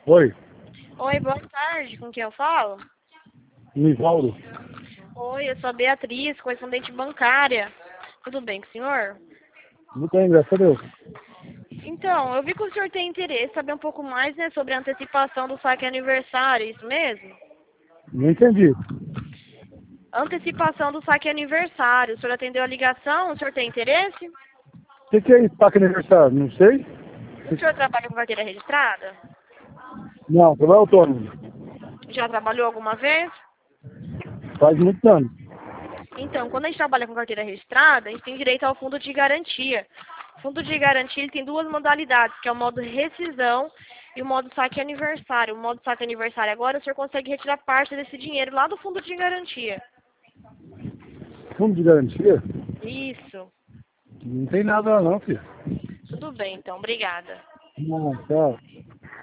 Oi, Oi, boa tarde. Com quem eu falo? Nivaldo. Oi, eu sou a Beatriz, correspondente bancária. Tudo bem com o senhor? Muito bem, graças a Deus. Então, eu vi que o senhor tem interesse em saber um pouco mais, né, sobre a antecipação do saque aniversário, isso mesmo? Não entendi. Antecipação do saque aniversário. O senhor atendeu a ligação? O senhor tem interesse? O que é isso, Paca Aniversário? Não sei. O senhor trabalha com carteira registrada? Não, trabalho autônomo. Já trabalhou alguma vez? Faz muitos anos. Então, quando a gente trabalha com carteira registrada, a gente tem direito ao fundo de garantia. O fundo de garantia ele tem duas modalidades, que é o modo rescisão e o modo saque aniversário. O modo saque aniversário agora, o senhor consegue retirar parte desse dinheiro lá do fundo de garantia. Fundo de garantia? Isso. Não tem nada lá não, filho. Tudo bem, então. Obrigada. Não, tchau.